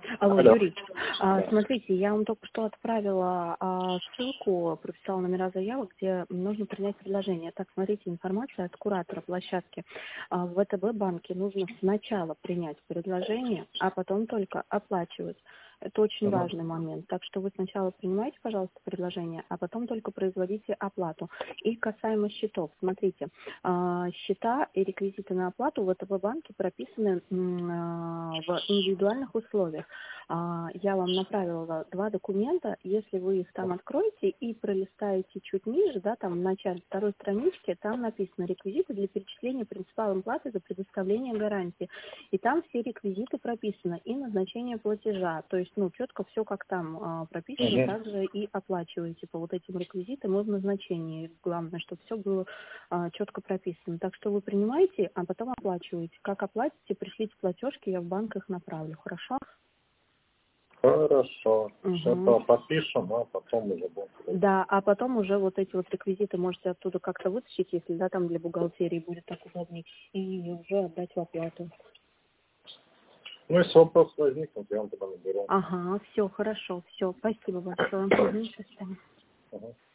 Алло, Алло. Юрий, Да. смотрите, я вам только что отправила ссылку, прописала номера заявок, где нужно принять предложение. Так, смотрите, информация от куратора площадки. В ВТБ банке нужно сначала принять предложение, а потом только оплачивать. Это очень Мгм. важный момент. Так что вы сначала принимаете, пожалуйста, предложение, а потом только производите оплату. И касаемо счетов, смотрите, счета и реквизиты на оплату в ВТБ банке прописаны в индивидуальных условиях. Я вам направила 2 документа. Если вы их там откроете и пролистаете чуть ниже, да, там в начале второй странички, там написано реквизиты для перечисления принципалом платы за предоставление гарантии. И там все реквизиты прописаны и назначение платежа. То есть, четко все как там прописано, Мгм. также и оплачиваете по вот этим реквизитам и в назначении. Главное, чтобы все было четко прописано. Так что вы принимаете, а потом оплачиваете. Как оплатите, пришлите платежки, я в банк их направлю. Хорошо? Хорошо. Угу. Что-то подпишем, а потом уже будем. Да, а потом уже вот эти вот реквизиты можете оттуда как-то вытащить, если да, там для бухгалтерии будет так удобней, и уже отдать в оплату. Ну, если вопрос возникнет, я вам тогда наберу. Ага, все, хорошо, все, спасибо большое. Угу, до свидания. Ага.